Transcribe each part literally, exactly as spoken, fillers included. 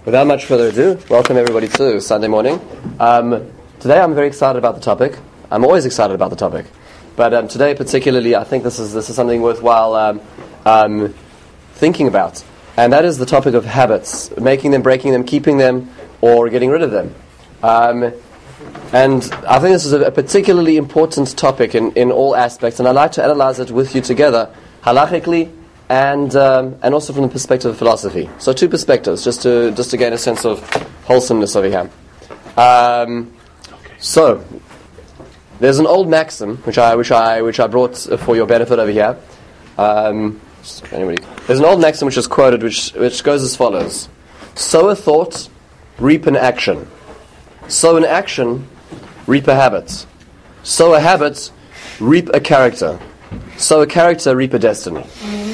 Without much further ado, welcome everybody to Sunday morning. Um, today I'm very excited about the topic. I'm always excited about the topic. But um, today particularly, I think this is this is something worthwhile um, um, thinking about. And that is the topic of habits. Making them, breaking them, keeping them, or getting rid of them. Um, and I think this is a, a particularly important topic in, in all aspects. And I'd like to analyze it with you together, halachically, and um, and also from the perspective of philosophy. So two perspectives, just to just to gain a sense of wholesomeness over here. Um, so there's an old maxim which I which I which I brought for your benefit over here. Um, anybody? There's an old maxim which is quoted, which which goes as follows: sow a thought, reap an action. Sow an action, reap a habit. Sow a habit, reap a character. Sow a character, reap a destiny.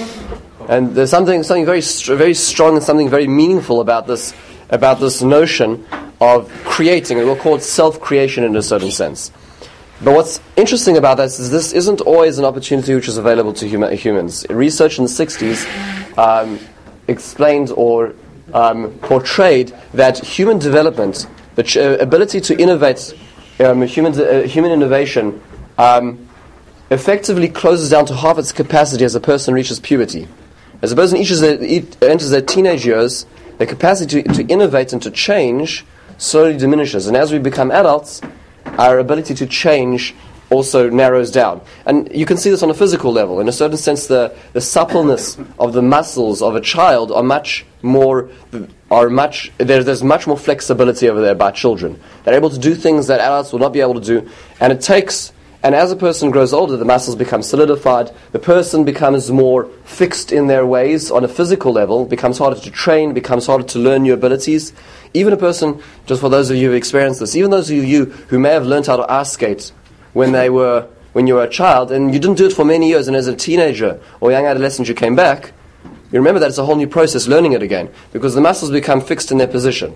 And there's something something very very strong and something very meaningful about this about this notion of creating, and we'll call it self-creation in a certain sense. But what's interesting about this is this isn't always an opportunity which is available to hum- humans. Research in the sixties um, explained or um, portrayed that human development, the ch- ability to innovate, um, human uh, human innovation, um, effectively closes down to half its capacity as a person reaches puberty. As a person reaches their, enters their teenage years, the capacity to, to innovate and to change slowly diminishes. And as we become adults, our ability to change also narrows down. And you can see this on a physical level. In a certain sense, the, the suppleness of the muscles of a child are much more, are much, there, there's much more flexibility over there by children. They're able to do things that adults will not be able to do. And it takes... And as a person grows older, the muscles become solidified, the person becomes more fixed in their ways on a physical level, becomes harder to train, becomes harder to learn new abilities. Even a person, just for those of you who have experienced this, even those of you who may have learned how to ice skate when they were, when you were a child, and you didn't do it for many years, and as a teenager or young adolescent you came back, you remember that it's a whole new process learning it again, because the muscles become fixed in their position.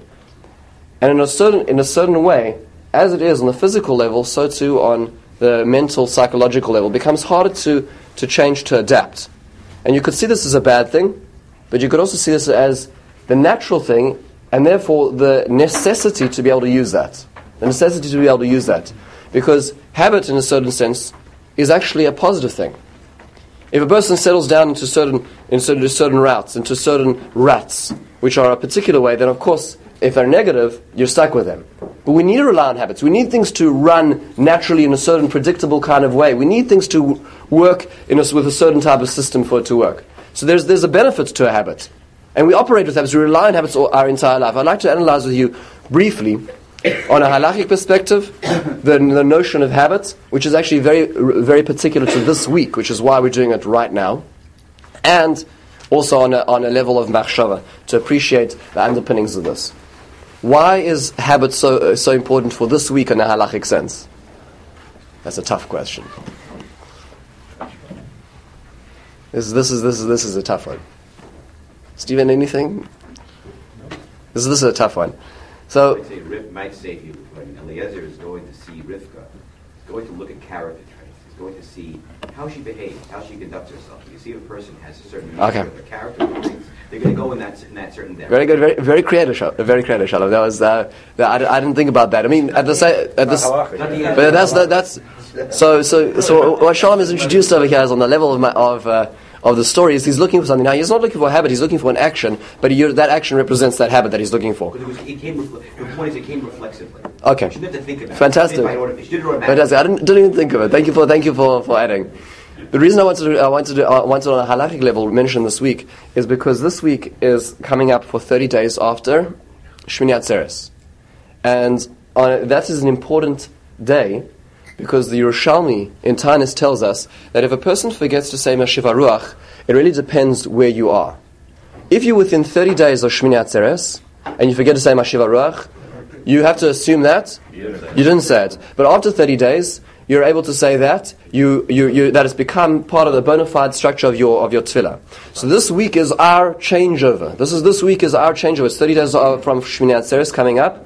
And in a certain, in a certain way, as it is on the physical level, so too on the mental, psychological level, becomes harder to, to change, to adapt. And you could see this as a bad thing, but you could also see this as the natural thing, and therefore the necessity to be able to use that. The necessity to be able to use that. Because habit, in a certain sense, is actually a positive thing. If a person settles down into certain, into certain routes, into certain ruts, which are a particular way, then of course, if they're negative, you're stuck with them. But we need to rely on habits. We need things to run naturally in a certain predictable kind of way. We need things to work in a, with a certain type of system for it to work. So there's there's a benefit to a habit. And we operate with habits. We rely on habits all, our entire life. I'd like to analyze with you briefly, on a halachic perspective, the, the notion of habit, which is actually very very particular to this week, which is why we're doing it right now. And also on a, on a level of machshava, to appreciate the underpinnings of this. Why is habit so uh, so important for this week in a halachic sense? That's a tough question. This this is this is this is a tough one. Stephen, anything? This is this is a tough one. So might say, Rif, might say to you, when Eliezer is going to see Rivka, he's going to look at character traits. He's going to see how she behaves, how she conducts herself. You see, if a person has a certain okay. of their character traits, they're going to go in that in that certain direction. Very good, very very creative, very creative, Shalom. That was uh, that, I, I didn't think about that. I mean, at the same, at this, but that's that, that's so so so. What Shalom is introduced over here is on the level of my, of. Uh, of the story is he's looking for something. Now, he's not looking for a habit, he's looking for an action, but he, that action represents that habit that he's looking for. It was, it came, the point is it came reflexively. Okay. You shouldn't have to think about Fantastic. it. Fantastic. Fantastic. I didn't, didn't even think of it. Thank you for thank you for, for adding. The reason I wanted to I wanted to I wanted on a halachic level mention this week is because this week is coming up for thirty days after Shmini Atzeres. And on, that is an important day, because the Yerushalmi in Tanis tells us that if a person forgets to say Mashiva Ruach, it really depends where you are. If you're within thirty days of Shmini Atzeres, and you forget to say Mashiva Ruach, you have to assume that you didn't say it. But after thirty days, you're able to say that you, you, you that has become part of the bona fide structure of your of your tefillah. So this week is our changeover. This is this week is our changeover. It's thirty days from Shmini Atzeres coming up.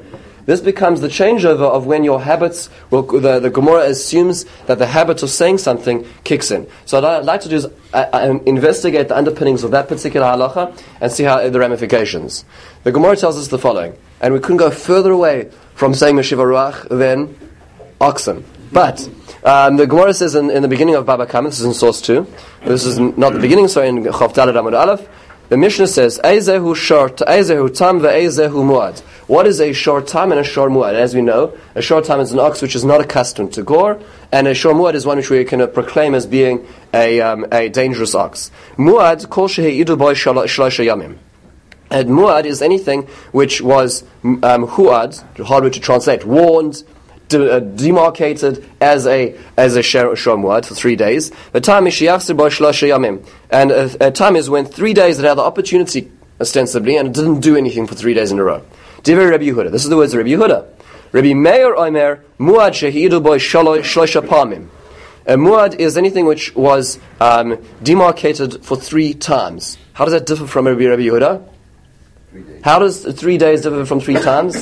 this becomes the changeover of when your habits, well, the, the Gemara assumes that the habit of saying something kicks in. So what I'd like to do is uh, uh, investigate the underpinnings of that particular halacha and see how uh, the ramifications. The Gemara tells us the following, and we couldn't go further away from saying Meshiva Ruach than oxen. But um, the Gemara says in, in the beginning of Baba Kama, this is in source two, this is not the beginning, sorry, in Chav Daled Amud Aleph, the Mishnah says, Eizehu short, Eizehu tam ve'eizehu muad. What is a short tam and a short muad? As we know, a short tam is an ox which is not accustomed to gore, and a short muad is one which we can uh, proclaim as being a um, a dangerous ox. Muad kol shehe'idu boy shlosha yamim. And muad is anything which was um, huad, harder to translate, warned, De, uh, demarcated as a as a shor muad for three days. The time is sheyachzir bo shlosha yamim, and a, a time is when three days it had the opportunity ostensibly, and it didn't do anything for three days in a row. Divrei Rabbi Yehuda. This is the words of Rabbi Yehuda. Rabbi Meir Omer muad shehidu bo shlosha pamim. A muad is anything which was um, demarcated for three times. How does that differ from Rabbi Rabbi Yehuda? How does three days differ from three times?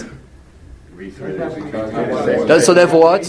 So therefore what?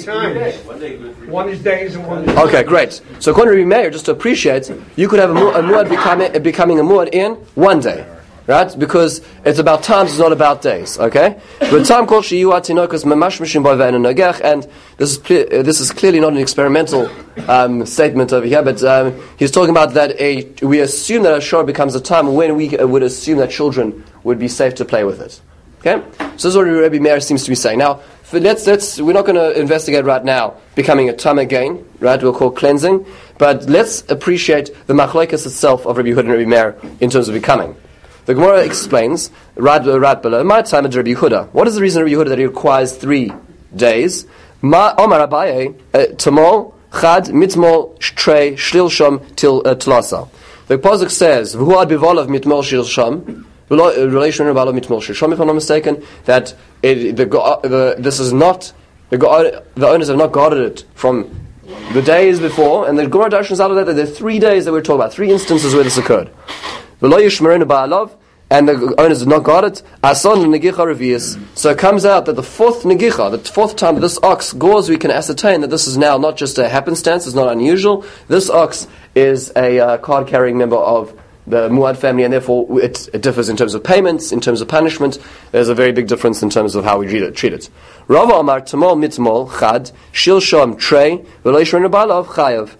One is days and one is... Okay, great. So according to Rabbi Meir, just to appreciate, you could have a, mu- a muad becoming, becoming a muad in one day. Right? Because it's about times, it's not about days. Okay? But time called shiyuat tinokas mamash mishim boiven and nagach, and this is ple- uh, this is clearly not an experimental um, statement over here, but um, he's talking about that a we assume that a shor becomes a time when we uh, would assume that children would be safe to play with it. Okay? So this is what Rabbi Meir seems to be saying. Now, for let's let's we're not going to investigate right now becoming a tam again, right? We'll call cleansing, but let's appreciate the machlokes itself of Rabbi Yehuda and Rabbi Meir in terms of becoming. The Gemara explains, right, right below, my time at Rabbi Yehuda. What is the reason of Rabbi Yehuda that he requires three days? Ma Omar Abaye, Tamol, Chad, Mitmol, Trey, Shlilsham, Til Tlasa. The Pasuk says, V'huad bivolav mitmol Shlilsham, relation to Balav mitmol Shlilsham, if I'm not mistaken, that it, the, the, this is not, the, the owners have not guarded it from the days before, and the Gemara Darshans out of that, that there are three days that we're talking about, three instances where this occurred. And the owners did not guard it. So it comes out that the fourth negicha, the fourth time that this ox gores, we can ascertain that this is now not just a happenstance, it's not unusual. This ox is a uh, card-carrying member of the Muad family, and therefore it, it differs in terms of payments, in terms of punishment. There's a very big difference in terms of how we treat it. Treat it. Rava Amar Tamol Mitmol Chad Shil Shom Trey V'Leishron Balav Chayav.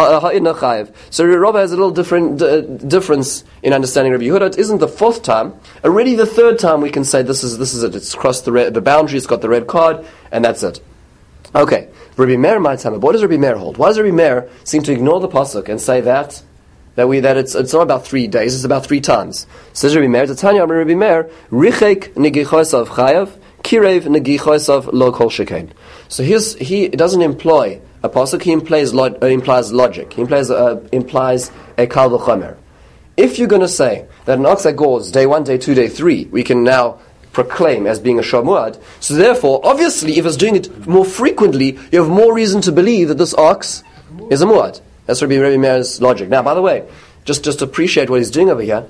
Uh, so Rabbi has a little different uh, difference in understanding Rabbi Yehuda. It isn't the fourth time. Already the third time we can say this is this is it. It's crossed the red, the boundary. It's got the red card, and that's it. Okay, Rabbi Meir my time. What does Rabbi Meir hold? Why does Rabbi Meir seem to ignore the pasuk and say that that we that it's it's not about three days. It's about three times. Says Rabbi Meir. Tanya Rabbi Meir richek negichosav chayav kirev negichosav lo kol shekain. So he's, he doesn't employ a pasuk, he implies, lo- uh, implies logic. He implies, uh, implies a kal v'chomer. If you're going to say that an ox that gores day one, day two, day three, we can now proclaim as being a shor muad, so therefore, obviously, if it's doing it more frequently, you have more reason to believe that this ox is a muad. That's Rabbi Rabbi Meir's logic. Now, by the way, just, just to appreciate what he's doing over here,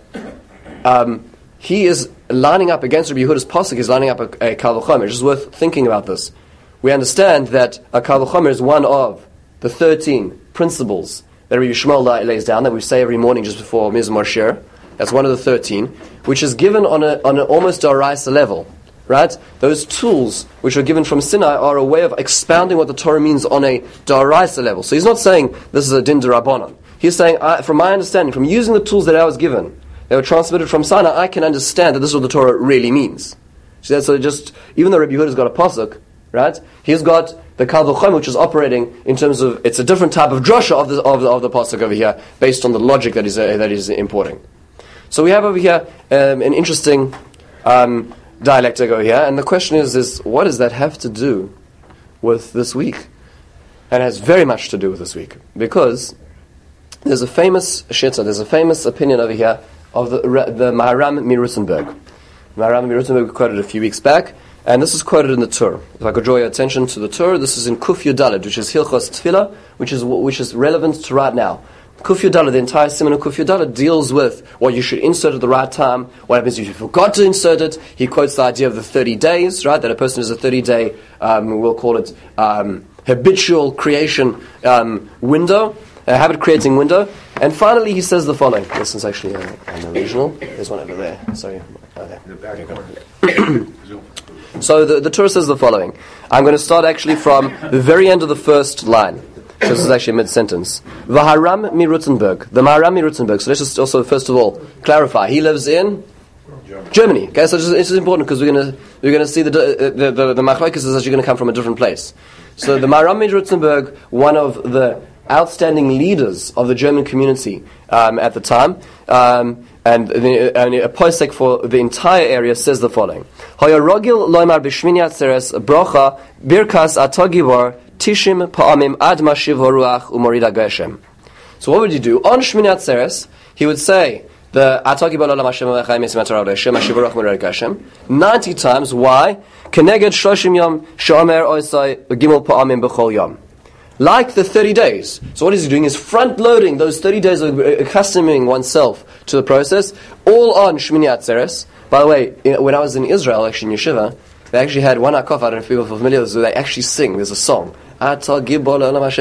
um, he is lining up against Rabbi Yehuda's pasuk, he's lining up a, a kal v'chomer. It's just worth thinking about this. We understand that a kal v'chomer is one of the thirteen principles that Rabbi Yishmael lays down, that we say every morning just before Mizmor Shir. That's one of the thirteen, which is given on a on an almost daraisa level, right? Those tools which are given from Sinai are a way of expounding what the Torah means on a daraisa level. So he's not saying this is a din d'Rabbanan. He's saying, I, from my understanding, from using the tools that I was given, that were transmitted from Sinai, I can understand that this is what the Torah really means. So that's so just, even though Rabbi Yehuda's got a pasuk, right? He's got the kal v'chomer, which is operating in terms of, it's a different type of drasha of the of the, of the pasuk over here, based on the logic that is uh, that is importing. So we have over here um, an interesting um, dialectic over here, and the question is: is what does that have to do with this week? And it has very much to do with this week, because there's a famous shita, there's a famous opinion over here of the the Maharam Mirutenberg. Maharam Mirutenberg quoted a few weeks back. And this is quoted in the Tur. If I could draw your attention to the Tur, this is in Kuf Yud Daled, which is Hilchos Tefillah, which is which is relevant to right now. Kuf Yudala, the entire Siman of Kuf Yudala deals with what you should insert at the right time, what happens if you forgot to insert it. He quotes the idea of the thirty days, right, that a person is a thirty-day, um, we'll call it um, habitual creation um, window, a habit-creating window. And finally he says the following. This is actually a, an original. There's one over there. Sorry. Okay. So the, the Torah says the following. I'm going to start actually from the very end of the first line. So this is actually a mid-sentence. Vaharam mi Rutzenberg. The Maharam mi Rutzenberg. So let's just also, first of all, clarify. He lives in Germany. Germany. Okay, so this is, this is important because we're going to we're going to see the the the, the machlokes is actually going to come from a different place. So the Maharam mi Rutzenberg, one of the outstanding leaders of the German community um, at the time, um, and, the, and a posek for the entire area, says the following: Hayarogil loymar b'shmini atzeres brocha birkas atogivor tishim pa'amim ad mashiv haruach umorida geshem. So what would you do on Shmini Atzeres? He would say the atogivor lo Hashem v'chayim esim atarah Hashem mashiv haruach umorida geshem ninety times. Why? Keneged shloshim yom shomer oisai gimel pa'amim b'chol yom. Like the thirty days. So what is he doing? Is front-loading those thirty days of accustoming oneself to the process, all on Shmini Atzeres. By the way, when I was in Israel, actually in Yeshiva, they actually had one akaf, I don't know if people are familiar with this, they actually sing, there's a song. And they do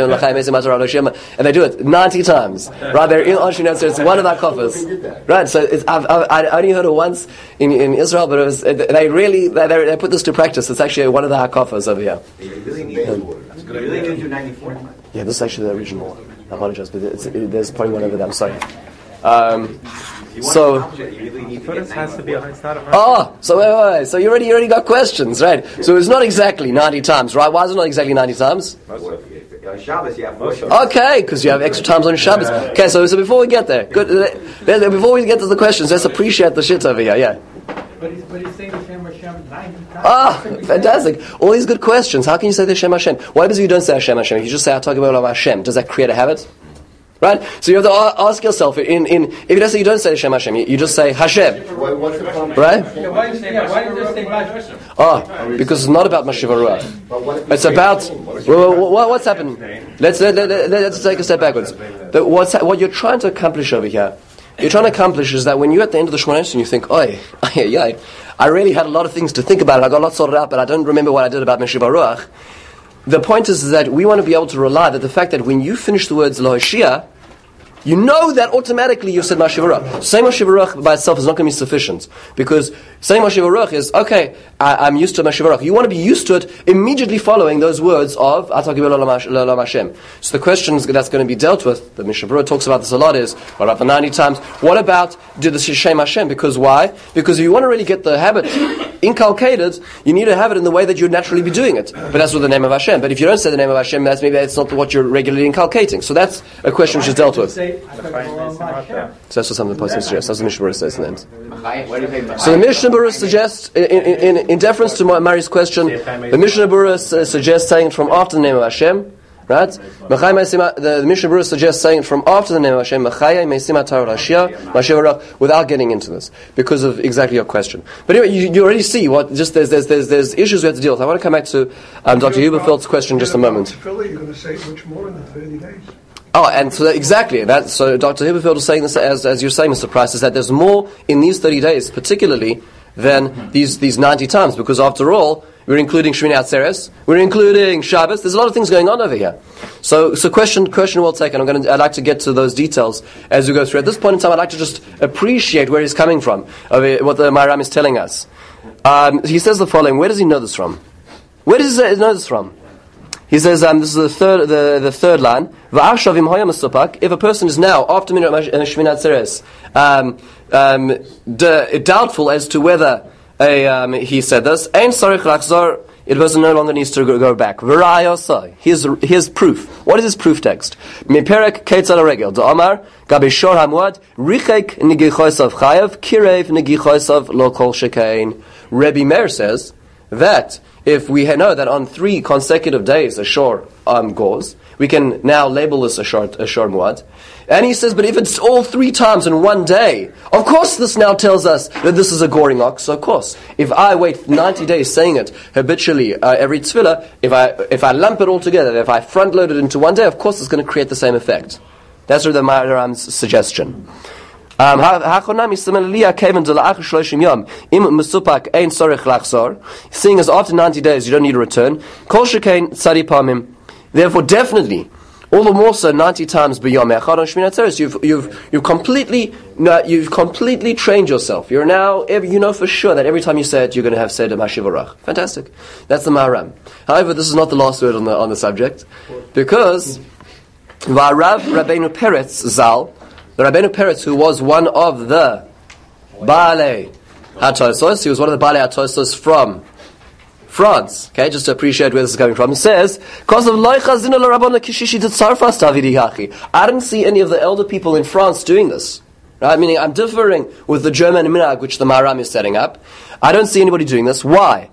it ninety times. Right, they're in on Shmini Atzeres, it's one of the akafas. Right, so it's, I've, I've, I only heard it once in, in Israel, but it was, they really, they, they put this to practice. It's actually one of the akafas over here. You really need to You really need to do ninety-four. Yeah, this is actually the original one. I apologize, but it's, it, there's probably one over there. I'm sorry. Um, so, has to be a, it's not a oh, so wait, wait, wait. So you already, you already got questions, right? So it's not exactly ninety times, right? Why is it not exactly ninety times? On Shabbos, you have four Shabbos. Okay, because you have extra times on Shabbos. Okay, so so before we get there, good. Uh, before we get to the questions, let's appreciate the shit over here. Yeah. But he's, but he's saying the Shem Hashem ninety times. Ah, fantastic! All these good questions. How can you say the Shem Hashem? Why does you don't say Hashem Hashem? You just say Atogivor Hashem. Does that create a habit? Right? So you have to ask yourself, in, in if you don't say you don't say Hashem Hashem, you, you just say Hashem. What's the problem? Right? Yeah, why do you say, yeah, why do you just say Hashem? Oh, because it's not about Mashiv Haruach. It's about well, what, what's happened. Let's let, let, let, let's take a step backwards. The, what's what you're trying to accomplish over here? You're trying to accomplish is that when you're at the end of the Shemona Esrei and you think, "Oi, yeah, I really had a lot of things to think about. I got a lot sorted out, but I don't remember what I did about Mashiv Haruach." The point is, is that we want to be able to rely that the fact that when you finish the words Lo Hoshia, you know that automatically you said Mashiv Haruach. Saying Mashiv Haruach by itself is not going to be sufficient, because saying Mashiv Haruach is, okay, I, I'm used to Mashiv Haruach. You want to be used to it immediately following those words of Atogivor lo Hashem. So the questions that's going to be dealt with, the Mishnah Berurah talks about this a lot, is, what about the ninety times? What about do the Shem Hashem? Because why? Because if you want to really get the habit inculcated, you need to have it in the way that you'd naturally be doing it. But that's with the name of Hashem. But if you don't say the name of Hashem, that's maybe that's not what you're regularly inculcating. So that's a question which is dealt with. So that's what some of the posting suggests. That's what the Mishnah Berurah says in the end. So the Mishnah Berurah suggests, in, in, in, in deference to Mari's question, the Mishnah Berurah su- suggests saying it from after the name of Hashem, right? The, the Mishnah Berurah suggests saying it from after the name of Hashem, without getting into this, because of exactly your question. But anyway, you, you already see what just there's there's there's there's issues we have to deal with. I want to come back to um, Doctor Huberfeld's question in just a moment. You're going to say much more in the thirty days. Oh, and so that, exactly that. So Doctor Huberfeld is saying this as as you're saying, Mister Price, is that there's more in these thirty days, particularly than these these ninety times, because after all, we're including Shmini Atzeres, we're including Shabbos. There's a lot of things going on over here. So, so question question well taken. I'm going to. I'd like to get to those details as we go through. At this point in time, I'd like to just appreciate where he's coming from, of it, what the Maharam is telling us. Um, he says the following. Where does he know this from? Where does he know this from? He says, um, this is the third, the, the third line. If a person is now, after Shmini Atzeres, um, um, d- doubtful as to whether a, um, he said this, it person no longer needs to go, go back. Here's, here's proof. What is his proof text? Miperek Ketzal Regel. The Omar, Gabi Shor Hamwad, Richek Nigichosav Chayav, Kirev Nigichosav Lokol Shekain. Rebbe Meir says that if we know that on three consecutive days a shor um, goes, we can now label this a shor, a shor muad. And he says, but if it's all three times in one day, of course this now tells us that this is a goring ox. So of course, if I wait ninety days saying it habitually uh, every tefillah, if I if I lump it all together, if I front load it into one day, of course it's going to create the same effect. That's the Maharam's suggestion. Um, seeing as after ninety days you don't need to return. Therefore, definitely, all the more so, ninety times b'yom echad on Shmini Atzeres, you've you've you've completely no, you've completely trained yourself. You're now every, you know for sure that every time you say it, you're going to have said a Mashivarach. Fantastic. That's the Maharam. However, this is not the last word on the on the subject, because Va'arav Rabbeinu Peretz Zal, the Rabbeinu Peretz, who was one of the Baalei HaTosos, he was one of the Baalei HaTosos from France, okay, just to appreciate where this is coming from. It says, I didn't see any of the elder people in France doing this. Right? Meaning, I'm differing with the German minhag which the Maharam is setting up. I don't see anybody doing this. Why?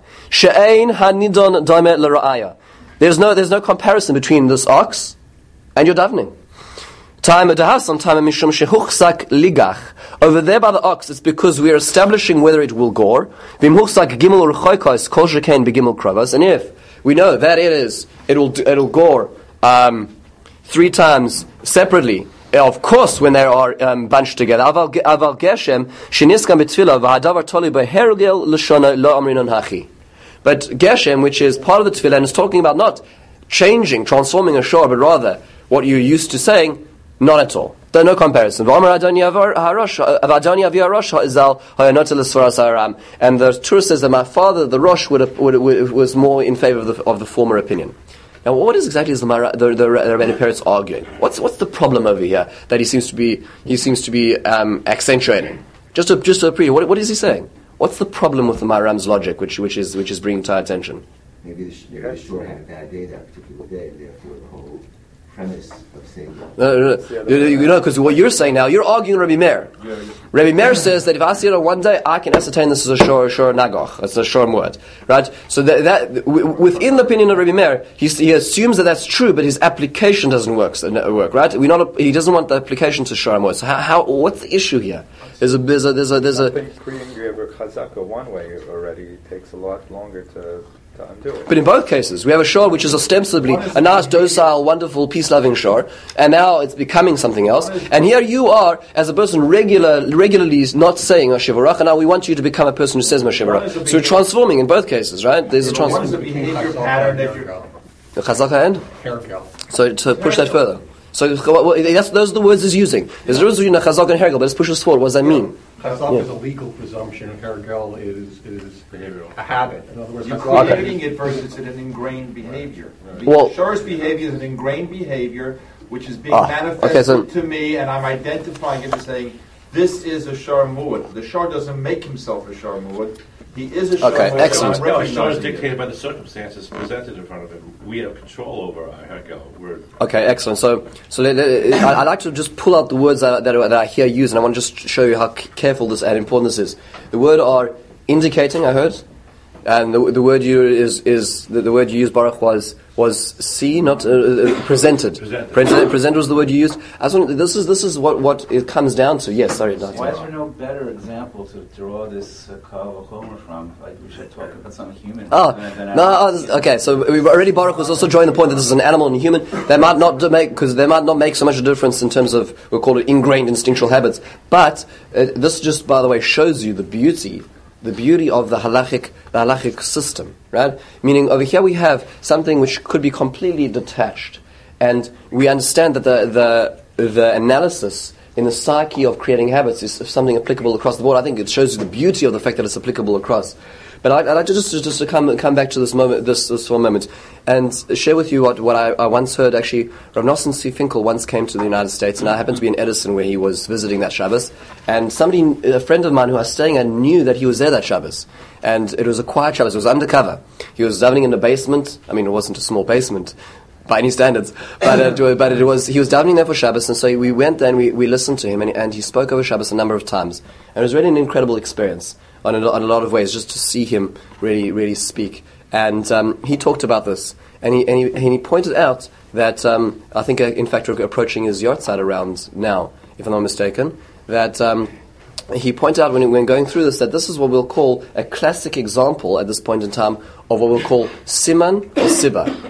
There's no, there's no comparison between this ox and your davening. Time sometime mishum shehuchsak ligach. Over there by the ox, it's because we are establishing whether it will gore. Vimhuchsak gimel urchoikos kol shekain begimel kravas. And if we know that it is, it will it'll gore um, three times separately. Of course, when they are um, bunched together. Aval geshem sheniskam betfila v'hadavar toli behergel l'shona lo amrinon hachi. But geshem, which is part of the tefillah, and is talking about not changing, transforming a shor, but rather what you're used to saying. Not at all. There's no comparison. And the Torah says that my father, the Rosh, would have, would, would, was more in favor of the, of the former opinion. Now, what is exactly is the the, the, the Rabbeinu Peretz arguing? What's what's the problem over here that he seems to be he seems to be um, accentuating? Just to just to appreciate, what what is he saying? What's the problem with the Maharam's logic, which which is which is bringing to our attention? Maybe the, maybe the shore had a bad day that particular day, therefore the whole premise of saying that. No, no, no. You know, because what you're saying now, you're arguing Rabbi Meir. Yeah, yeah. Rabbi Meir says that if I see it on one day, I can ascertain this is a shor, shor nagoch. It's a shor muad. Right? So that, that w- within the opinion of Rabbi Meir, he, he assumes that that's true, but his application doesn't work. So, work right? We not. He doesn't want the application to shor muad. So how, how? What's the issue here? There's a there's a there's a. There's a I think creating your chazaka one way already takes a lot longer to. But in both cases, we have a shor which is ostensibly a nice, docile, wonderful, peace-loving shor, and now it's becoming something else. And here you are, as a person regular, regularly not saying Mashivarach, and now we want you to become a person who says Mashivarach. So we're transforming in both cases, right? There's a transformation. What is the behavior pattern that you're... The chazaka and? So to push that further. So that's, those are the words he's using. There's a difference between a chazaka and hergel, but let's push this forward. What does that mean? Chazaka yeah. is a legal presumption, and hergel is is behavioral. A habit. In other words, you're okay. creating it versus an ingrained behavior. Right. Well, Shor's behavior is an ingrained behavior which is being ah, manifested okay, so, to me, and I'm identifying it and saying, this is a shor muad. The shor doesn't make himself a shor muad. He is a shor okay, muad. Excellent. No, shor is dictated by the circumstances presented in front of him. We have control over our hergel. We're okay, excellent. So, so I'd like to just pull out the words that, that, that I hear used, and I want to just show you how careful this and important this is. The word are indicating, I heard, and the, the word you is is the, the word you used, Baruch, was was see, not uh, uh, presented. Presented. Present, present was the word you used. As one, this is this is what, what it comes down to. Yes, sorry. Why is there no better example to draw this Kal Vachomer from? Like we should talk about some human. Oh, than, than no, oh, this, okay. So we've already Baruch was also drawing the point that this is an animal and a human. They might not make because they might not make so much a difference in terms of we'll call it ingrained instinctual habits. But uh, this just, by the way, shows you the beauty. The beauty of the halachic, the halachic system, right? Meaning over here we have something which could be completely detached, and we understand that the the the analysis in the psyche of creating habits is something applicable across the board. I think it shows you the beauty of the fact that it's applicable across. But I'd, I'd like to just just to come come back to this moment, this, this for a moment, and share with you what, what I, I once heard. Actually, Rav Nosson Tzvi Finkel once came to the United States, and I happened to be in Edison where he was visiting that Shabbos. And somebody, a friend of mine who I was staying at, knew that he was there that Shabbos, and it was a quiet Shabbos. It was undercover. He was davening in the basement. I mean, it wasn't a small basement by any standards, but it, but it was. He was davening there for Shabbos, and so we went there and we, we listened to him, and, and he spoke over Shabbos a number of times, and it was really an incredible experience. On a, on a lot of ways, just to see him really, really speak. And um, he talked about this, and he and he, and he pointed out that um, I think, uh, in fact, we're approaching his yahrzeit around now, if I'm not mistaken. That um, he pointed out when when going through this that this is what we'll call a classic example at this point in time of what we'll call siman or sibba.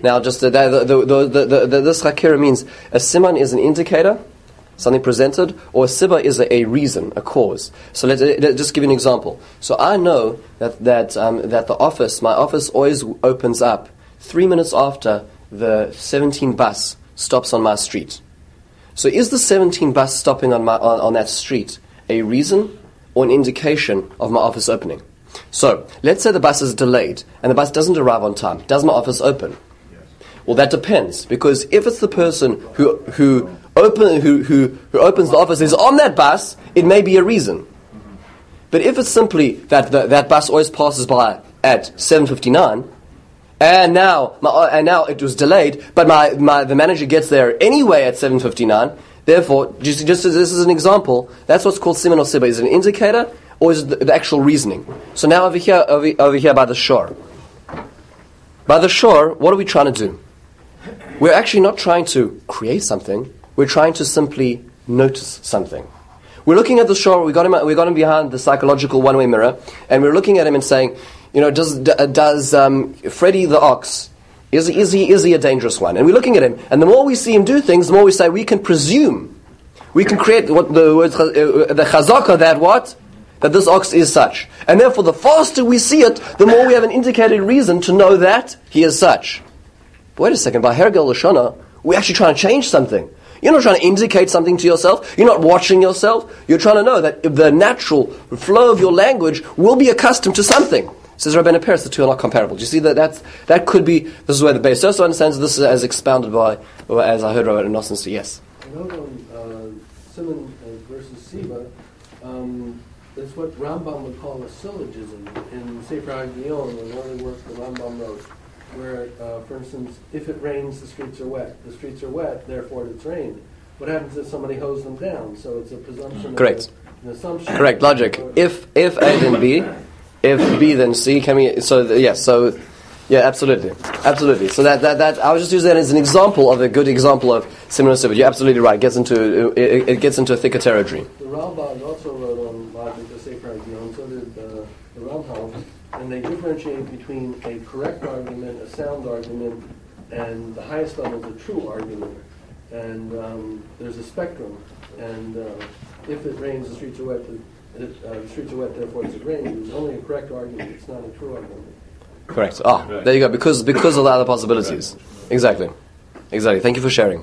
Now, just the, the, the, the, the, the, this chakira means a siman is an indicator, something presented, or a sibba is a, a reason, a cause. So let's, let's just give you an example. So I know that that um, that the office, my office, always opens up three minutes after the seventeen bus stops on my street. So is the seventeen bus stopping on my on, on that street a reason or an indication of my office opening? So let's say the bus is delayed and the bus doesn't arrive on time. Does my office open? Well, that depends, because if it's the person who who open who who, who opens the office is on that bus, it may be a reason. But if it's simply that the, that bus always passes by at seven fifty-nine, and now my, and now it was delayed, but my, my the manager gets there anyway at seven fifty-nine. Therefore, just just as this is an example, that's what's called siman or sibba. Is it an indicator or is it the, the actual reasoning? So now over here, over, over here by the shore, by the shore, what are we trying to do? We're actually not trying to create something. We're trying to simply notice something. We're looking at the shore. We got him. We got him behind the psychological one-way mirror, and we're looking at him and saying, you know, does does um, Freddie the ox, is is he is he a dangerous one? And we're looking at him, and the more we see him do things, the more we say we can presume, we can create what the word uh, the chazaka that what that this ox is such, and therefore the faster we see it, the more we have an indicated reason to know that he is such. But wait a second, by Hergel Lashana, we're actually trying to change something. You're not trying to indicate something to yourself. You're not watching yourself. You're trying to know that the natural flow of your language will be accustomed to something. Says Rabbeinu Peretz, the two are not comparable. Do you see that? That's, that could be. This is where the base also understands. This is as expounded by, or as I heard Rabbi Nosson say. Yes. I know on uh, siman versus siba, um, that's what Rambam would call a syllogism in Sefer HaGion, an early work the Rambam wrote, where, uh, for instance, if it rains, the streets are wet. The streets are wet, therefore it's rained. What happens if somebody hoses them down? So it's a presumption. Correct. Of a, an assumption. Correct. Logic. If if A then B, if B then C, can we? So the, yes. So yeah, absolutely, absolutely. So that, that that I was just using that as an example of a good example of similar civility. You're absolutely right. It gets into it, it gets into a thicker territory. The Rambam also wrote on logic the Sefer HaGion. So did uh, the Rambam. And they differentiate between a correct argument, a sound argument, and the highest level is a true argument. And um, there's a spectrum. And uh, if it rains, the streets are wet. The, uh, the streets are wet, therefore it's a rain. It's only a correct argument. It's not a true argument. Correct. Ah, there you go. Because because of the other possibilities. Exactly. Exactly. Thank you for sharing.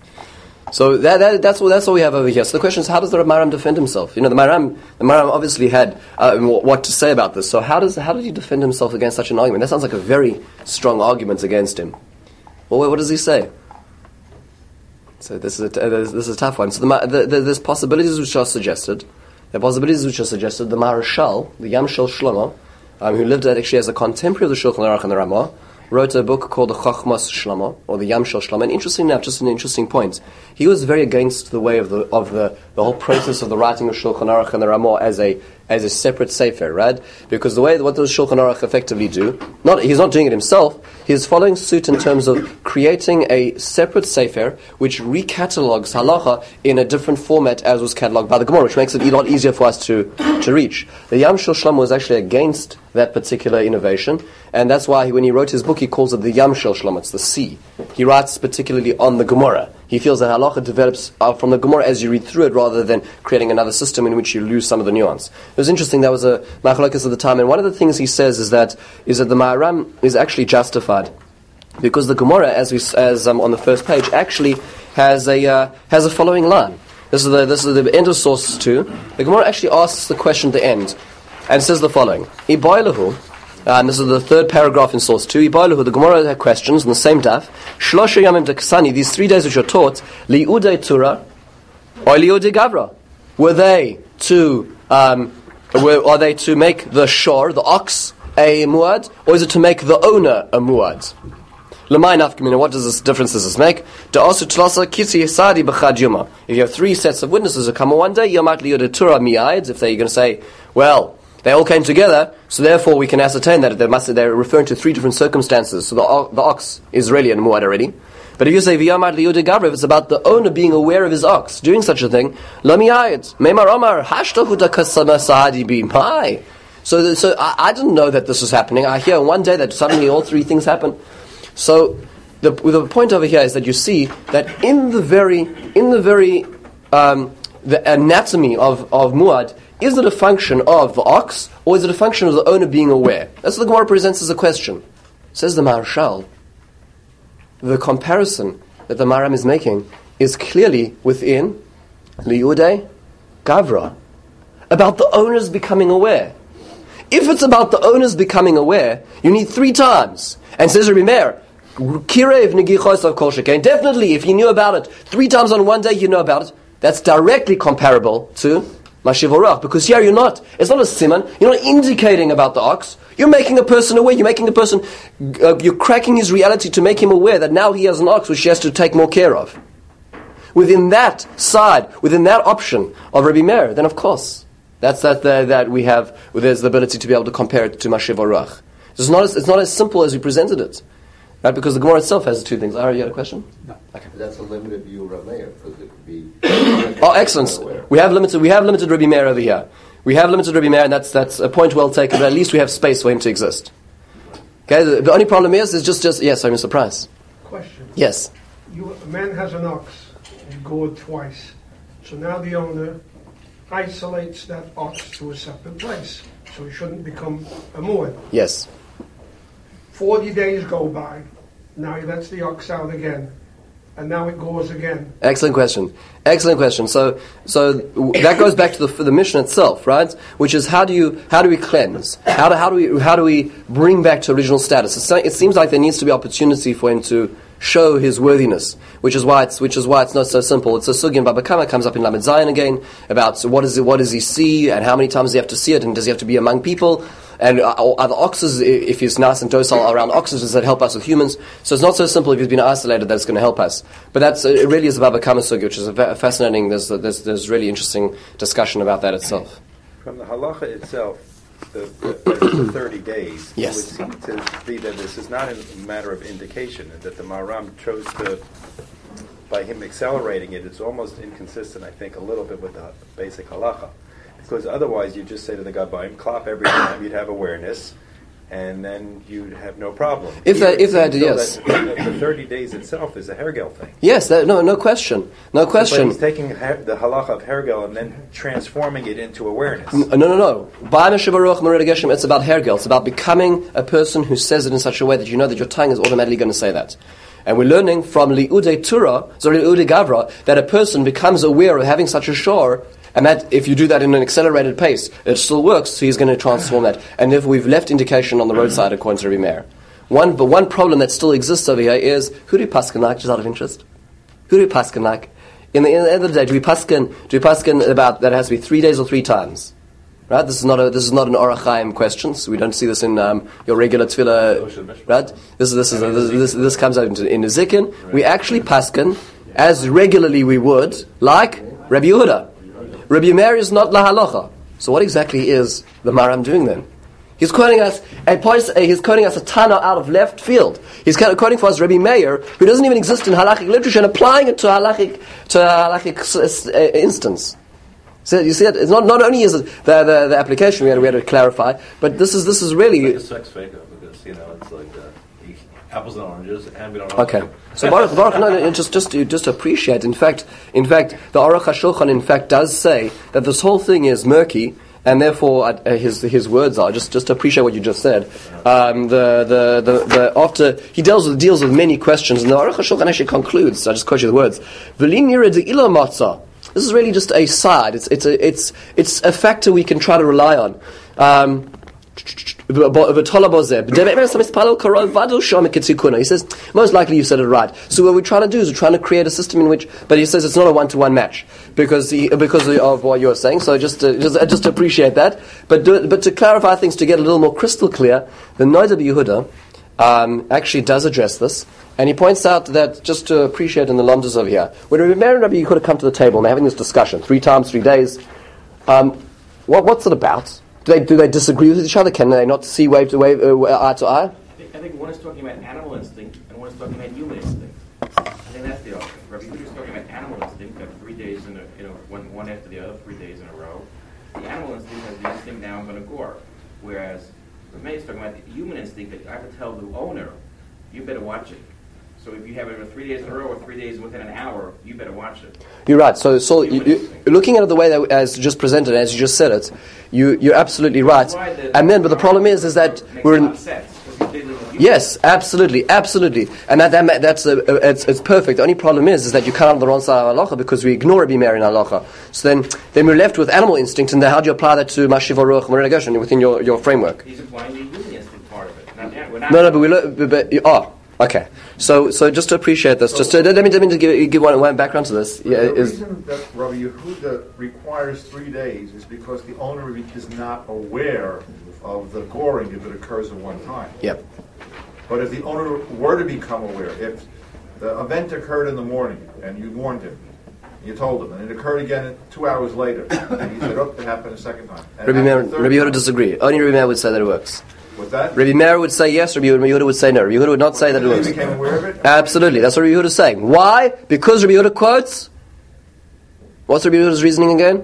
So that, that, that's what that's what we have over here. So the question is, how does the Maram defend himself? You know, the Maram the Maram obviously had uh, what to say about this. So how does how did he defend himself against such an argument? That sounds like a very strong argument against him. Well, what does he say? So this is a, uh, this is a tough one. So the, the, the, there's possibilities which are suggested. There are possibilities which are suggested. The Maharshal, the Yamshel Shlomo, um, who lived actually as a contemporary of the Shulchan Aruch and the Ramah, wrote a book called the Chachmas Shlomo, or the Yamshel Shlomo. And interesting enough, just an interesting point, he was very against the way of the of the, the whole process of the writing of Shulchan Aruch and the Ramah as a as a separate sefer, right? Because the way what does Shulchan Aruch effectively do? Not he's not doing it himself. He's following suit in terms of creating a separate sefer which recatalogues halacha in a different format as was catalogued by the Gemara, which makes it a lot easier for us to to reach. The Yamshel Shlomo was actually against that particular innovation, and that's why he, when he wrote his book, he calls it the Yamshel Shlomo. It's the sea. He writes particularly on the Gemara. He feels that halacha develops uh, from the Gemara as you read through it, rather than creating another system in which you lose some of the nuance. It was interesting. That was a machlokes at the time, and one of the things he says is that is that the Maharam is actually justified because the Gemara, as we as um, on the first page, actually has a uh, has a following line. This is the this is the end of source two. The Gemara actually asks the question at the end and says the following: Ibaylahu. Uh, and this is the third paragraph in source two. Ibaylahu, the Gemara had questions on the same daf. Shlosha yamim deksani, these three days which are taught, liudei Torah or liudei Gavra. Were they to um, were, are they to make the shor, the ox, a muad, or is it to make the owner a muad? L'may nafkamina, what does this difference does this make? Da'asu tlasa kisi yisadi b'chad yuma. If you have three sets of witnesses who come on one day, yamat liudei Torah mi'aid. If they're going to say, well, they all came together, so therefore we can ascertain that they must, they're referring to three different circumstances. So the, the ox is really a muad already. But if you say v'yamad liyudei gavra, if it's about the owner being aware of his ox, doing such a thing, lo miyayid, meimar omar, hashtahuta kasama sahadi bi mai. So, so I, I didn't know that this was happening. I hear one day that suddenly all three things happen. So the, the point over here is that you see that in the very, in the very, um, the anatomy of, of muad, is it a function of the ox, or is it a function of the owner being aware? That's what the Gemara presents as a question. Says the Maharshal, the comparison that the Maram is making is clearly within Liyudei Gavra, about the owners becoming aware. If it's about the owners becoming aware, you need three times. And says Rabbi Meir, Kirev Negichos of Kol Shekain, definitely, if you knew about it three times on one day, you know about it. That's directly comparable to Mashiv Orach, because here you're not. It's not a siman. You're not indicating about the ox. You're making a person aware. You're making a person. Uh, you're cracking his reality to make him aware that now he has an ox which he has to take more care of. Within that side, within that option of Rabbi Meir, then of course, that's that uh, that we have. Well, there's the ability to be able to compare it to Mashiv Orach. It's not as, it's not as simple as we presented it, right? Because the Gemara itself has two things. Ari, you had a question? No. Okay. That's a limited view of Rabbi Meir, because it could be. Oh, excellent. We have limited. We have limited Rabbi Meir over here. We have limited Rabbi Meir, and that's that's a point well taken. But at least we have space for him to exist. Okay. The, the only problem is, is just just yes. I'm surprised. Question. Yes. You, a man has an ox. You go it twice. So now the owner isolates that ox to a separate place. So he shouldn't become a muad. Yes. Forty days go by. Now he lets the ox out again. And now it goes again. Excellent question. Excellent question. So, so that goes back to the the mission itself, right? Which is how do you how do we cleanse? How do how do we how do we bring back to original status? It's, it seems like there needs to be opportunity for him to show his worthiness, which is why it's which is why it's not so simple. It's a sugya in Baba Kama, comes up in Lamed Zayin again about so what is it, what does he see, and how many times does he have to see it, and does he have to be among people? And are the oxes, if he's nice and docile around oxes, does that help us with humans? So it's not so simple if he's been isolated that it's going to help us. But that's it really is a Baba Kama sugya, which is a fascinating. There's, there's there's really interesting discussion about that itself. From the halacha itself, the, the, the thirty days, yes. It would seem to be that this is not a matter of indication, and that the Maharam chose to, by him accelerating it, it's almost inconsistent, I think, a little bit with the basic halacha. Because otherwise you just say to the Gabbaim, clap every time, you'd have awareness, and then you'd have no problem. If that, if that, yes. That the thirty days itself is a Hergel thing. Yes, that, no, no question. No question. But he's taking the halacha of Hergel and then transforming it into awareness. No, no, no. By Mashiv Baruch Merida Geshem, it's about Hergel. It's about becoming a person who says it in such a way that you know that your tongue is automatically going to say that. And we're learning from Li'udei Tura, sorry, Li'udei Gavra, that a person becomes aware of having such a shor, and that if you do that in an accelerated pace, it still works, so he's going to transform that. And if we've left indication on the roadside according to Rabbi Meir. One, but one problem that still exists over here is, who do we paskanak, just out of interest? Who do we paskanak? In the, in the end of the day, do we paskin, do we paskin about that it has to be three days or three times? Right? This is not a, this is not an Orach Chaim question, so we don't see this in um, your regular tefillah, right? This is, this is, a, this, this, this comes out in, in the Zikin. We actually paskin as regularly we would, like Rabbi Yehuda. Rabbi Meir is not la halacha. So what exactly is the Maram doing then? He's quoting us a point, he's quoting us a Tana out of left field. He's quoting for us Rabbi Meir, who doesn't even exist in halachic literature, and applying it to halachic to a halachic instance. So you see it. It's not not only is it the the, the application we had we had to clarify, but this is this is really. It's like a sex fake because you know it's like uh, apples and oranges, and we don't know. Okay, so Baruch, Baruch, no, no, just just to just appreciate. In fact, in fact, the Aruch HaShulchan in fact does say that this whole thing is murky, and therefore uh, his his words are just just to appreciate what you just said. Um, the, the the the after he deals with deals with many questions, and the Aruch HaShulchan actually concludes. I just quote you the words. V'linira de ilo matzah. This is really just a side. It's it's a it's it's a factor we can try to rely on. Um, he says, most likely you said it right. So what we're trying to do is we're trying to create a system in which, but he says it's not a one-to-one match because he, because of what you're saying. So just to, just just to appreciate that, but do, but to clarify things to get a little more crystal clear, the Noda B'Yehuda um, actually does address this. And he points out that, just to appreciate in the Lomdas over here, when Rabbi Meir and Rabbi Yehuda come to the table and they're having this discussion, three times, three days, um, what, what's it about? Do they, do they disagree with each other? Can they not see wave to wave, uh, eye to eye? I think, I think one is talking about animal instinct and one is talking about human instinct. I think that's the argument. Rabbi Yehuda is talking about animal instinct, that three days in a, you know, one, one after the other, three days in a row. The animal instinct has the instinct, now I'm going to gore. Whereas Rabbi Meir is talking about the human instinct that I have to tell the owner, you better watch it. So if you have it three days in a row or three days within an hour, you better watch it. You're right. So, so you, you, looking at it the way that as just presented, as you just said it, you you're absolutely right. The, and then, but the problem is, is that we're in. Yes, absolutely, absolutely, and that, that that's a, a, it's, it's perfect. The only problem is, is that you cut on the wrong side of halacha because we ignore Rabbi Meir in halacha. So then, then we're left with animal instinct, and then how do you apply that to Mashiv Aruch Moreh Gershon within your, your framework? He's applying the human instinct part of it. Not, we're not no, no, but we look. But, but, oh, okay. So, so just to appreciate this, so just to, let me let me give, give one, one background to this. Yeah, the is, reason that Rabbi Yehuda requires three days is because the owner is not aware of the goring if it occurs at one time. Yep. But if the owner were to become aware, if the event occurred in the morning and you warned him, you told him, and it occurred again two hours later, and he said, "Oh, it happened a second time." And Rabbi Meir, after the third Rabbi Yehuda time- disagree. Only Rabbi Meir would say that it works. What's that? Rabbi Meir would say yes. Rabbi Yehuda would say no. Rabbi Yehuda would not say that it He works. became aware of it? Absolutely, that's what Rabbi Yehuda is saying. Why? Because Rabbi Yehuda quotes. What's Rabbi Yehuda's reasoning again?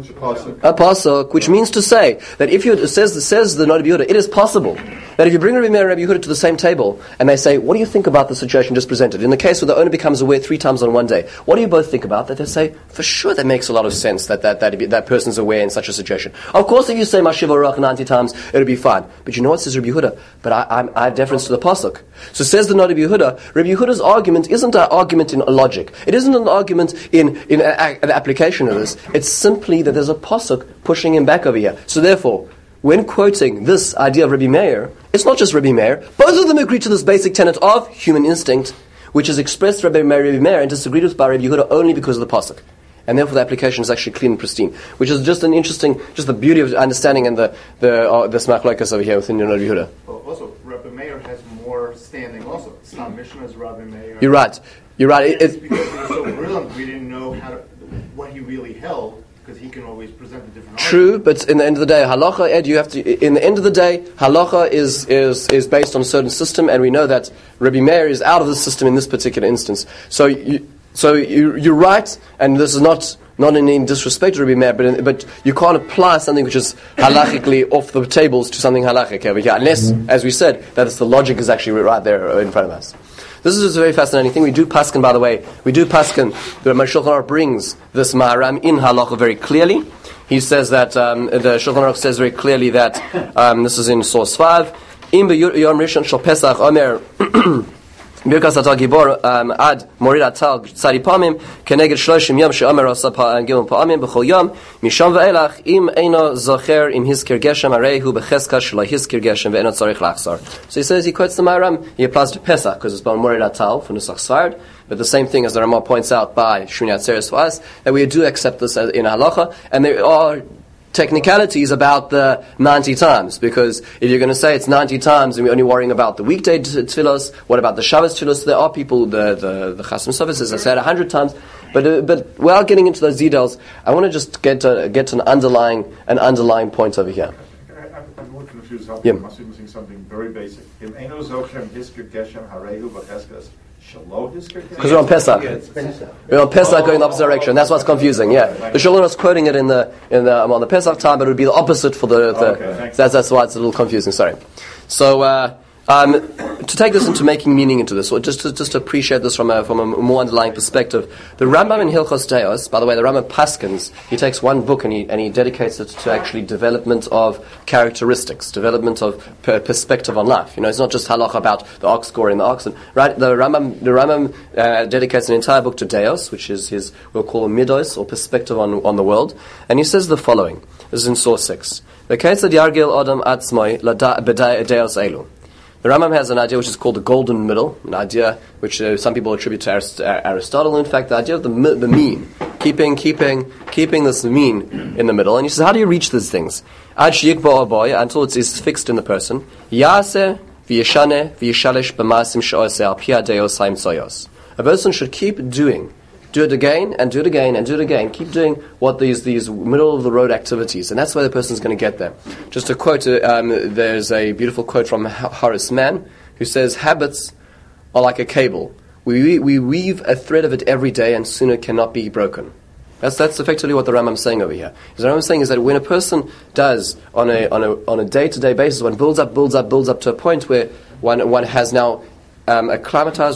A pasuk, which means to say that if you it says says the Rabbi Yehuda, it is possible that if you bring Rabbi Meir and Rabbi Yehuda to the same table and they say, "What do you think about the situation just presented?" In the case where the owner becomes aware three times on one day, what do you both think about that? They say, "For sure, that makes a lot of sense that that that, that person's aware in such a situation." Of course, if you say Mashiv Aruch ninety times, it'll be fine. But you know what says Rabbi Yehuda? But I, I'm, I have deference to the pasuk. So says the Rabbi Yehuda. Rabbi Yehuda's argument isn't an argument in logic. It isn't an argument in in a, a, an application of this. It's simply that there's a pasuk pushing him back over here. So therefore, when quoting this idea of Rabbi Meir, it's not just Rabbi Meir. Both of them agree to this basic tenet of human instinct, which is expressed Rabbi Meir, Rabbi Meir, and disagreed with by Rabbi Yehuda only because of the pasuk. And therefore the application is actually clean and pristine, which is just an interesting, just the beauty of understanding and the the uh, this machlokas over here within Rabbi Yehuda. Well, also, Rabbi Meir has more standing also. It's not Mishnah as Rabbi Meir. You're right. You're right. It, It's it, because he was so brilliant, we didn't know how to, what he really held, because he can always present a different True, but in the end of the day, halacha, Ed, you have to. In the end of the day, halacha is is is based on a certain system, and we know that Rabbi Meir is out of the system in this particular instance. So, you, so you, you're right, and this is not not in any disrespect to Rabbi Meir, but in, but you can't apply something which is halachically off the tables to something halachic over here, unless, as we said, that it's the logic is actually right there in front of us. This is just a very fascinating thing. We do paskin, by the way, we do paskin, the Shulchan Aruch brings this Maharam in halacha very clearly. He says that, um, the Shulchan Aruch says very clearly that, um, this is in source five, Im b'yom rishon shel Pesach omer, Birkas Atah Gibor ad Morid Atal Tzadi Pamim keneged shloshim yom she'omer osa gimel pa'amim b'chol yom misham ve'elach im eino zocher im hizkir geshem areihu b'cheska shelo hizkir geshem ve'eno tzarich lachzor. So he says, he quotes the Maharam, he applies to Pesach because it's by Morid Atal from Nusach Sfard, but the same thing as the Ramah points out by Shmini Atzeres for us, that we do accept this as in halacha, and there are technicalities about the ninety times, because if you're going to say it's ninety times and we're only worrying about the weekday tefillos, what about the Shabbos tefillos? There are people, the the, the Chasam Sofer says I said a hundred times, but uh, but without getting into those details, I want to just get to, get to an underlying an underlying point over here. I, I'm, I'm a little confused. Yeah. I must be missing something very basic. Im eino zochem hiskir geshem harehu b'cheskas shelo hiskir geshem. Because we're on Pesach. We're on Pesach going in the opposite direction. That's what's confusing. Yeah, the Shulchan Aruch is quoting it in the in the um, on the Pesach time, but it would be the opposite for the. the Okay, that's that's why it's a little confusing. Sorry. So. Uh, Um, to take this into making meaning into this, or just to, just to appreciate this from a, from a more underlying perspective, the Rambam in Hilchos Deos, by the way, the Rambam Paskins, he takes one book and he and he dedicates it to actually development of characteristics, development of per- perspective on life. You know, it's not just halacha about the ox goring the oxen, right? The Rambam the Rambam uh, dedicates an entire book to Deos, which is his we'll call a midos or perspective on on the world, and he says the following. This is in source six. The Rambam has an idea which is called the golden middle, an idea which uh, some people attribute to Arist- Aristotle. In fact, the idea of the the mean, keeping, keeping, keeping this mean in the middle. And he says, how do you reach these things? Ad sheyikbo boy, until it is fixed in the person. Yaseh v'yeshane v'yeshalish b'masim she'oseh al pi hadeos ha'imtzoyos. A person should keep doing. Do it again, and do it again, and do it again. Keep doing what these these middle-of-the-road activities, and that's where the person's going to get there. Just to quote, um, there's a beautiful quote from Horace Mann, who says, habits are like a cable. We we weave a thread of it every day, and soon it cannot be broken. That's that's effectively what the Rambam's saying over here. The Rambam's saying is that when a person does, on a on a, on a day-to-day basis, one builds up, builds up, builds up to a point where one one has now um, acclimatized or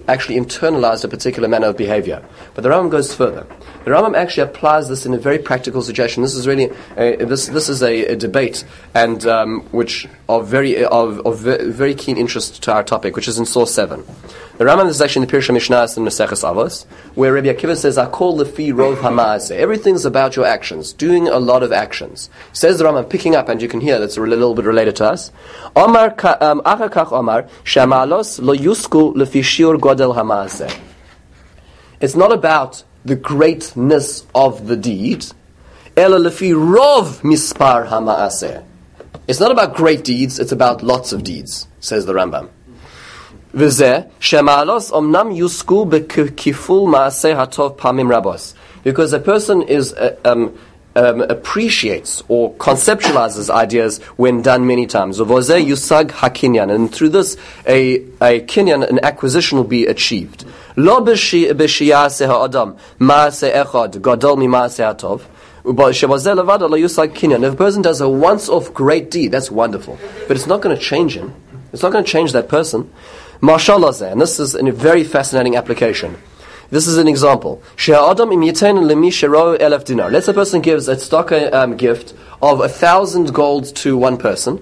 actually internalized a particular manner of behavior. But the Rambam goes further. The Rambam actually applies this in a very practical situation. This is really a, this this is a, a debate, and um, which of very of, of very keen interest to our topic, which is in source seven. The Rambam is actually in the Pirush Mishnah in Maseches Avos, where Rabbi Akiva says, "Akol lefi rov hama'aseh." Everything's about your actions, doing a lot of actions. Says the Rambam, picking up, and you can hear that's a little bit related to us. Omar achar kach Omar shamalos lo yusku lefi shiur godel hama'aseh. It's not about the greatness of the deed, ela lefi rov mispar hama'aseh. It's not about great deeds; it's about lots of deeds, says the Rambam. V'zeh shema'alos omnam yusku bekiful ma'aseh hatov pamim rabos. Because a person is uh, um, um, appreciates or conceptualizes ideas when done many times. V'zeh yusag hakinyan, and through this a a kinyan, an acquisition will be achieved. Lo b'shiyaseh ha'adam ma'aseh echad gadol mi ma'aseh hatov. If a person does a once-off great deed, that's wonderful, but it's not going to change him. It's not going to change that person. Mashallah, and this is a very fascinating application. This is an example. Let's say a person gives a tzedakah um, gift of a thousand gold to one person.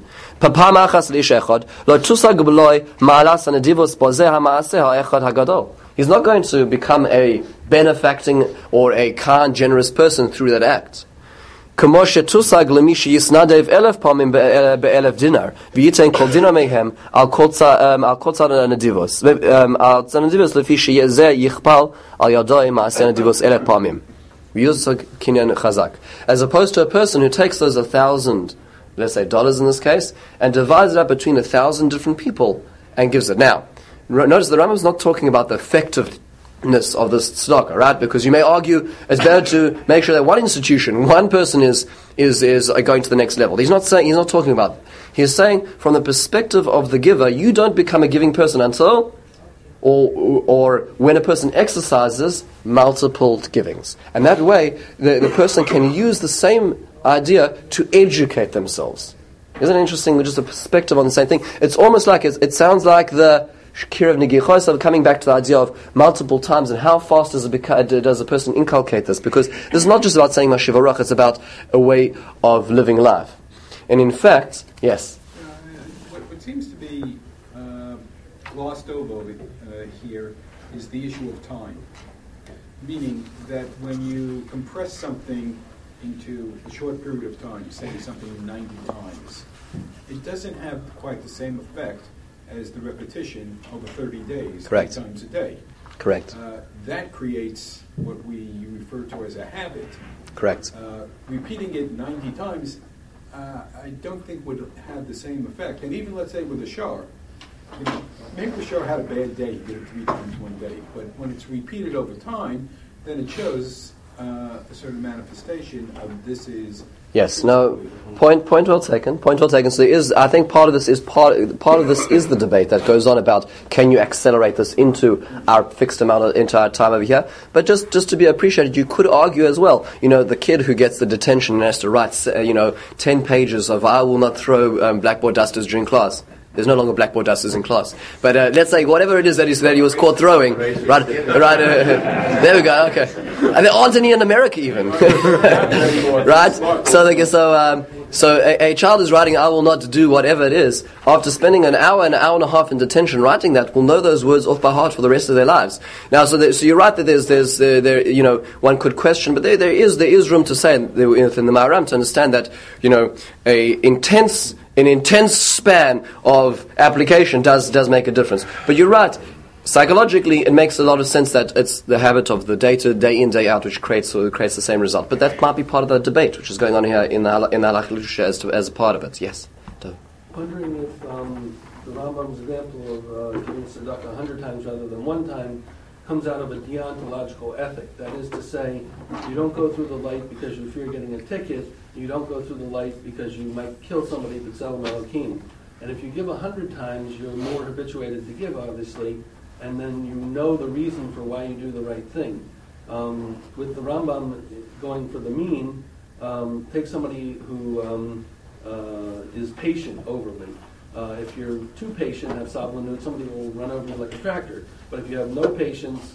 He's not going to become a benefacting or a kind, generous person through that act. As opposed to a person who takes those a thousand, let's say dollars in this case, and divides it up between a thousand different people and gives it. Now, notice the Rambam is not talking about the effectiveness of this tzedakah, right? Because you may argue it's better to make sure that one institution, one person is is is going to the next level. He's not saying he's not talking about. He's saying from the perspective of the giver, you don't become a giving person until, or or when a person exercises multiple givings, and that way the the person can use the same idea to educate themselves. Isn't it interesting? Just a perspective on the same thing. It's almost like it's, it sounds like the Kiruv Negichos of coming back to the idea of multiple times and how fast does, it beca- does a person inculcate this? Because this is not just about saying Mashiv Arach, it's about a way of living life. And in fact, yes? Uh, what, what seems to be uh, glossed over uh, here is the issue of time. Meaning that when you compress something into a short period of time, saying something ninety times, it doesn't have quite the same effect as the repetition over thirty days, Correct. three times a day. Correct. Uh, that creates what we refer to as a habit. Correct. Uh, repeating it ninety times, uh, I don't think would have the same effect. And even, let's say, with a shar, you know, maybe the shar had a bad day, you did it three times one day, but when it's repeated over time, then it shows uh, a certain manifestation of this is. Yes. No. Point. Point well taken. Point well taken. So there is. I think part of this is part. Part of this is the debate that goes on about can you accelerate this into our fixed amount of into our time over here. But just just to be appreciated, you could argue as well. You know, the kid who gets the detention and has to write, uh, you know, ten pages of "I will not throw um, blackboard dusters during class." There's no longer blackboard dusters in class. But uh, let's say whatever it is that he, that he was caught throwing. Right, right. Uh, there we go. Okay. And there aren't any in America even. Right? So, like, so, um, so a, a child is writing, "I will not do whatever it is." After spending an hour and an hour and a half in detention writing that, will know those words off by heart for the rest of their lives. Now, so, there, so you're right that there's, there's, uh, there, you know, one could question, but there, there is, there is room to say within the Maharam to understand that, you know, a intense. An intense span of application does does make a difference. But you're right. Psychologically, it makes a lot of sense that it's the habit of the day to day in, day out, which creates uh, creates the same result. But that might be part of the debate, which is going on here in the in the Halakha literature as to, as a part of it. Yes. Do. Wondering if um, the Rambam's example of uh, giving tzedakah a hundred times rather than one time comes out of a deontological ethic. That is to say, you don't go through the light because you fear getting a ticket. You don't go through the light because you might kill somebody to sell Malakim. And if you give a hundred times, you're more habituated to give, obviously, and then you know the reason for why you do the right thing. Um, with the Rambam going for the mean, um, take somebody who um, uh, is patient overly. Uh, if you're too patient, have sablanut, somebody will run over you like a tractor. But if you have no patience,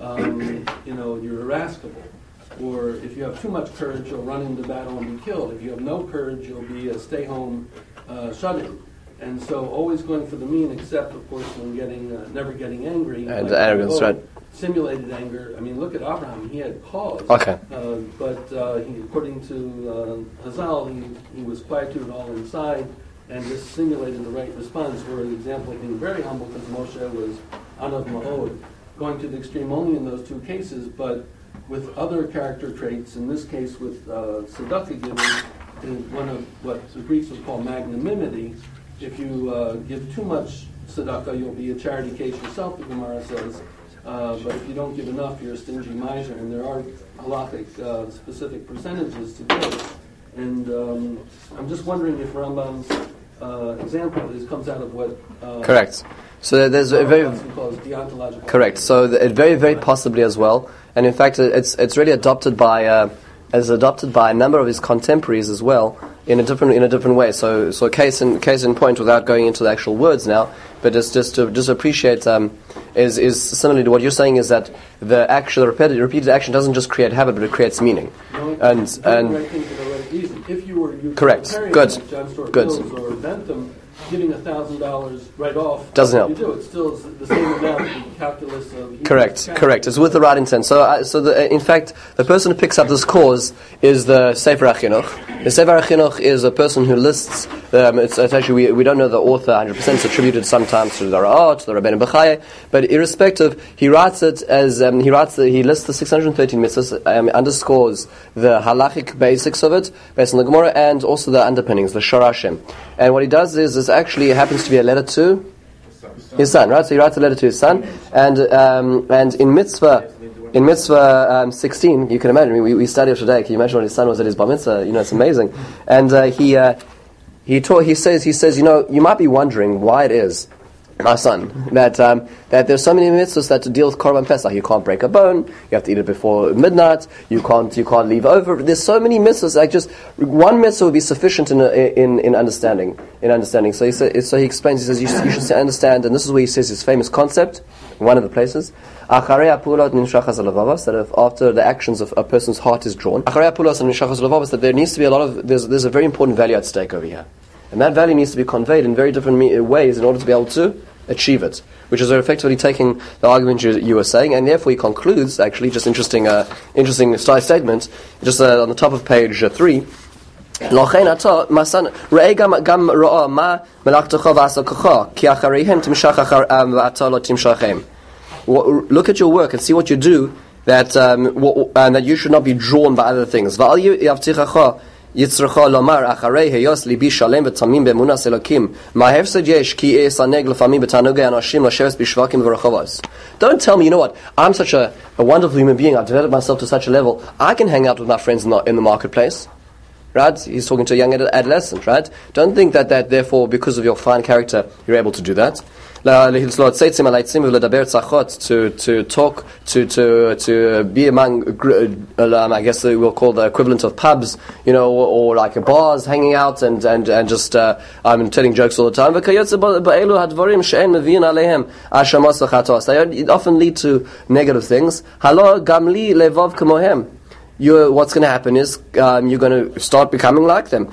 um, you know, you're irascible. Or if you have too much courage, you'll run into battle and be killed. If you have no courage, you'll be a stay-home uh, shut-in. And so always going for the mean, except, of course, when getting, uh, never getting angry. And like, arrogance, oh, right. Simulated anger. I mean, look at Abraham. He had cause. Okay. Uh, but uh, he, according to uh, Hazal, he, he was quietude all inside and just simulated the right response. Where the example of being very humble, because Moshe was Anav Ma'od, going to the extreme only in those two cases, but with other character traits, in this case with uh, tzedakah giving, is one of what the Greeks would call magnanimity. If you uh, give too much tzedakah, you'll be a charity case yourself, the Gemara says. Uh, but if you don't give enough, you're a stingy miser. And there are halachic uh, specific percentages to give. And um, I'm just wondering if Rambam's uh, example is comes out of what... Uh, Correct. So there's a very... calls deontological... Correct. So the, it very, very possibly as well. And in fact, it's it's really adopted by... Uh, as adopted by a number of his contemporaries as well, in a different in a different way. So, so case in case in point, without going into the actual words now, but just just to just appreciate um, is is similarly to what you're saying, is that the action, the repeated repeated action, doesn't just create habit, but it creates meaning. No, and and right thing for the right reason. If you were you correct, good, like John Stuart good. Mills or Bentham, giving a thousand dollars right off doesn't help. You do it still is the same amount of the calculus of correct, correct. It's with the right intent. So, uh, so the, in fact, the person who picks up this cause is the Sefer HaChinuch. The Sefer HaChinuch is a person who lists. Um, it's, it's actually we, we don't know the author one hundred percent. It's attributed sometimes to the Ra'ah, to the Rabbeinu Bechaya, but irrespective, he writes it as um, he writes. The, he lists the six hundred thirteen mitzvahs, um, underscores the halachic basics of it, based on the Gemara, and also the underpinnings, the Shorashim. And what he does is, is actually it happens to be a letter to his son, right? So he writes a letter to his son, and um, and in mitzvah, in mitzvah um, sixteen, you can imagine. We we studied today. Can you imagine when his son was at his bar mitzvah? You know, it's amazing. And uh, he uh, he taught. He says he says, you know, you might be wondering why it is, my son, that um, that there's so many mitzvahs that to deal with Korban Pesach. You can't break a bone. You have to eat it before midnight. You can't you can't leave over. There's so many mitzvahs. Like just one mitzvah would be sufficient in in in understanding in understanding. So he says, so he explains. He says you, you should understand, and this is where he says his famous concept. One of the places. That if after the actions of a person's heart is drawn, that there needs to be a lot of there's there's a very important value at stake over here. And that value needs to be conveyed in very different me- ways in order to be able to achieve it, which is effectively taking the argument you, you were saying, and therefore he concludes, actually, just interesting uh, interesting statement, just uh, on the top of page uh, three, Look at your work and see what you do, that um, w- and that you should not be drawn by other things. יצרכה לומר אחרי היות ליבי שלם ותמים באמונת אלוקים מה הפסד יש כי אענג לפעמים בתענוג האנשים לשבת בשווקים וברחובות. Don't tell me, you know what, I'm such a, a wonderful human being, I've developed myself to such a level, I can hang out with my friends in the, in the marketplace. Right? He's talking to a young adolescent, right? Don't think that, that therefore, because of your fine character, you're able to do that. To to talk, to to to be among, um, I guess we'll call the equivalent of pubs, you know, or, or like bars, hanging out and and and just uh, I'm telling jokes all the time. They often lead to negative things. You're, what's going to happen is um, you're going to start becoming like them.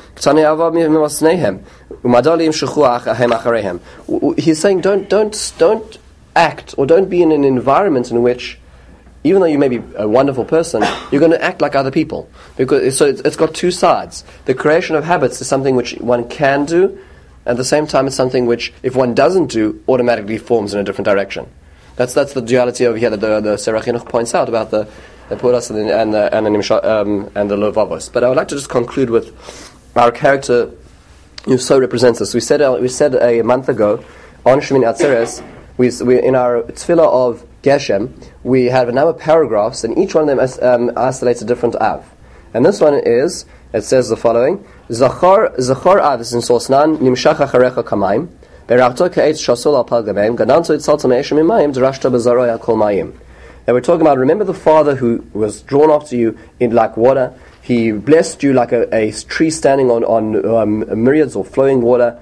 He's saying don't don't don't act or don't be in an environment in which, even though you may be a wonderful person, you're going to act like other people. Because so it's, it's got two sides. The creation of habits is something which one can do, at the same time it's something which, if one doesn't do, automatically forms in a different direction. That's that's the duality over here that the, the Sefer HaChinuch points out about the the Puras and the and the, and the, um, and the Levavos. But I would like to just conclude with our character who so represents us. We said uh, we said a month ago on Shemini Atzeres, we, we in our tefillah of Geshem, we have a number of paragraphs, and each one of them um, isolates a different av. And this one is, it says the following: Zachar Zachar av is in Sosnan nimshach acharecha kamaim berachto ka'etz shasol al pal gabeim gananto itzalta me'eshem imayim drashta bezaroy al kol mayim. That we're talking about, remember the father who was drawn after you in like water. He blessed you like a, a tree standing on, on um, myriads or flowing water.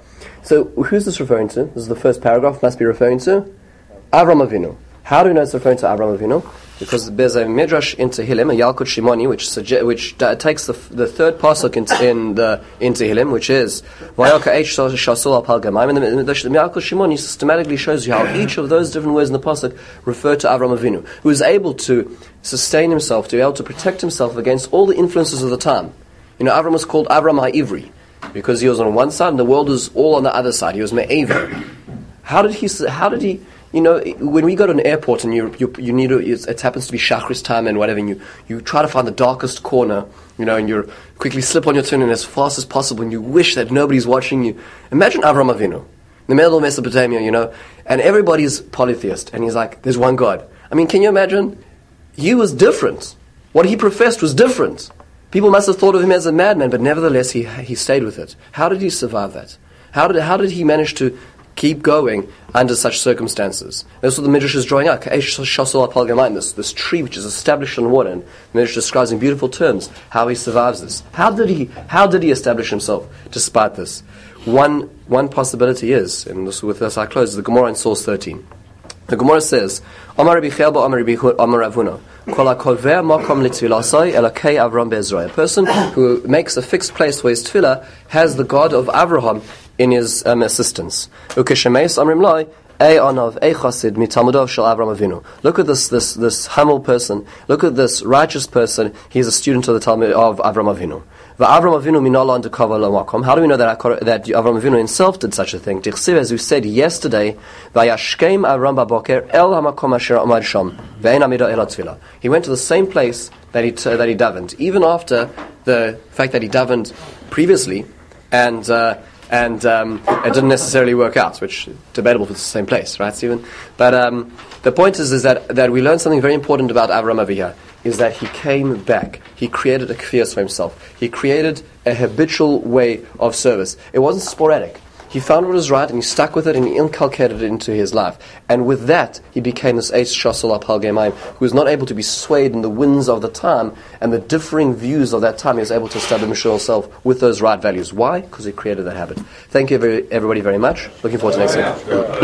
So who's this referring to? This is the first paragraph, must be referring to Avram Avinu. How do we know it's referring to Avram Avinu? Because there's a midrash in Tehillim, a Yalkut Shimoni, which suge- which uh, takes the f- the third pasuk in, in the in Tehillim, which is Vayaka H Shasul Al Pal Gamayim, and the, the, the Yalkut Shimoni systematically shows you how each of those different words in the pasuk refer to Avram Avinu, who is able to sustain himself, to be able to protect himself against all the influences of the time. You know, Avram was called Avram HaIvri because he was on one side and the world was all on the other side. He was Me'aver. How did he? How did he? You know, when we go to an airport and you you, you need to, it happens to be Shachris time and whatever, and you, you try to find the darkest corner, you know, and you quickly slip on your tunic as fast as possible, and you wish that nobody's watching you. Imagine Avram Avinu, in the middle of Mesopotamia, you know, and everybody's polytheist, and he's like, there's one God. I mean, can you imagine? He was different. What he professed was different. People must have thought of him as a madman, but nevertheless, he he stayed with it. How did he survive that? How did how did he manage to keep going under such circumstances? That's what the Midrash is drawing out. This, this tree which is established on water, and the Midrash describes in beautiful terms how he survives this. How did he how did he establish himself despite this? One one possibility is, and this, with this I close, the Gemara in Source thirteen. The Gemara says, Amar Rabbi Chelba, Amar Rabbi Amar Ravuna, a person who makes a fixed place for his tefillah has the God of Avraham in his um, assistance. Look at this this this humble person. Look at this righteous person. He's a student of the Talmud of Avram Avinu. How do we know that that Avram Avinu himself did such a thing? As we said yesterday, he went to the same place that he uh, that he davened, even after the fact that he davened previously, and uh, and um, it didn't necessarily work out, which is debatable if it's the same place, right, Stephen? But um, the point is, is that, that we learned something very important about Avram over here, is that he came back. He created a kfiyas for himself. He created a habitual way of service. It wasn't sporadic. He found what was right and he stuck with it and he inculcated it into his life. And with that, he became this Eitz Shasol Apal Gemaim, who was not able to be swayed in the winds of the time and the differing views of that time. He was able to establish himself with those right values. Why? Because he created that habit. Thank you, everybody, very much. Looking forward to next week.